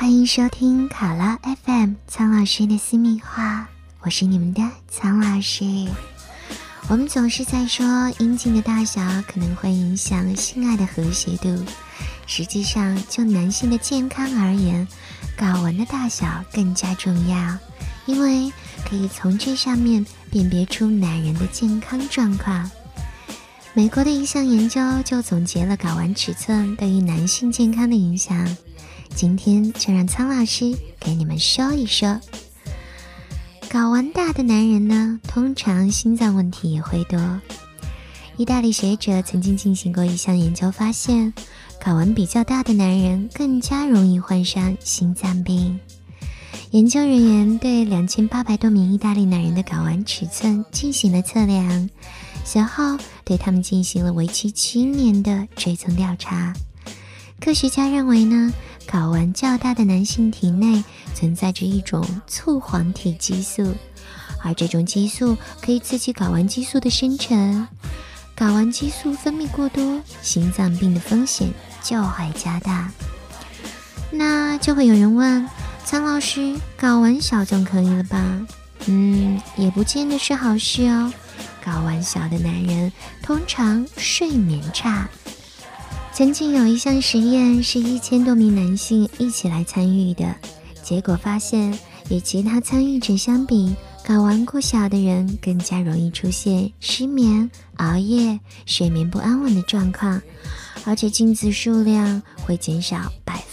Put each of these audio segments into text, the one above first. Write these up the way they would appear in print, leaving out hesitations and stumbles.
欢迎收听考拉 FM 苍老师的私密话，我是你们的苍老师。我们总是在说阴茎的大小可能会影响性爱的和谐度，实际上就男性的健康而言，睾丸的大小更加重要，因为可以从这上面辨别出男人的健康状况。美国的一项研究就总结了睾丸尺寸对于男性健康的影响，今天就让苍老师给你们说一说。睾丸大的男人呢，通常心脏问题也会多。意大利学者曾经进行过一项研究，发现睾丸比较大的男人更加容易患上心脏病。研究人员对2800多名意大利男人的睾丸尺寸进行了测量，随后对他们进行了为期7年的追踪调查。科学家认为呢，睾丸较大的男性体内存在着一种促黄体激素，而这种激素可以刺激睾丸激素的生成。睾丸激素分泌过多，心脏病的风险就会加大。那就会有人问，苍老师，睾丸小总可以了吧？也不见得是好事哦。睾丸小的男人通常睡眠差。曾经有一项实验是1000多名男性一起来参与的，结果发现与其他参与者相比，睾丸过小的人更加容易出现失眠、熬夜、睡眠不安稳的状况，而且精子数量会减少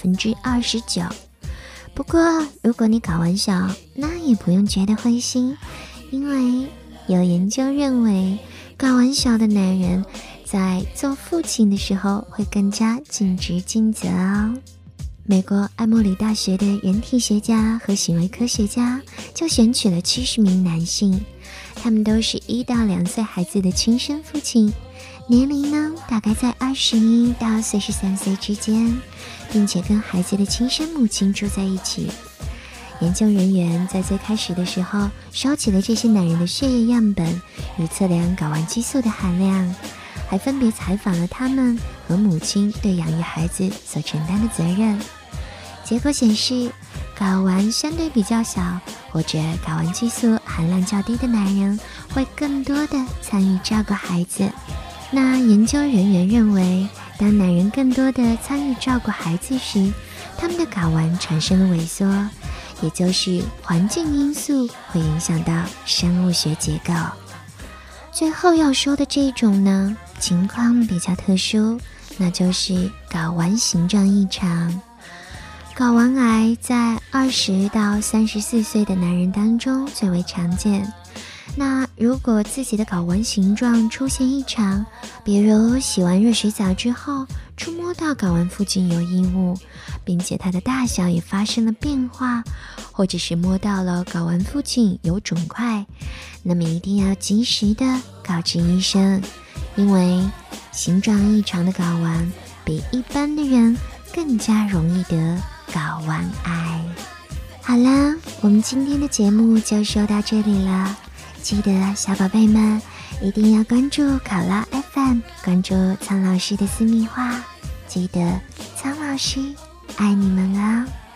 29%。不过如果你睾丸小，那也不用觉得灰心，因为有研究认为睾丸小的男人在做父亲的时候会更加尽职尽责哦。美国埃默里大学的人体学家和行为科学家就选取了70名男性，他们都是1到2岁孩子的亲生父亲，年龄呢大概在21到43岁之间，并且跟孩子的亲生母亲住在一起。研究人员在最开始的时候收集了这些男人的血液样本，以测量睾丸激素的含量，还分别采访了他们和母亲对养育孩子所承担的责任。结果显示，睾丸相对比较小或者睾丸激素含量较低的男人会更多的参与照顾孩子。那研究人员认为，当男人更多的参与照顾孩子时，他们的睾丸产生了萎缩，也就是环境因素会影响到生物学结构。最后要说的这种呢，情况比较特殊，那就是睾丸形状异常。睾丸癌在20到34岁的男人当中最为常见。那如果自己的睾丸形状出现异常，比如洗完热水澡之后触摸到睾丸附近有异物，并且它的大小也发生了变化，或者是摸到了睾丸附近有肿块，那么一定要及时的告知医生，因为形状异常的睾丸比一般的人更加容易得睾丸癌。好啦，我们今天的节目就说到这里了，记得小宝贝们一定要关注考拉 FM， 关注苍老师的私密话，记得苍老师爱你们啊。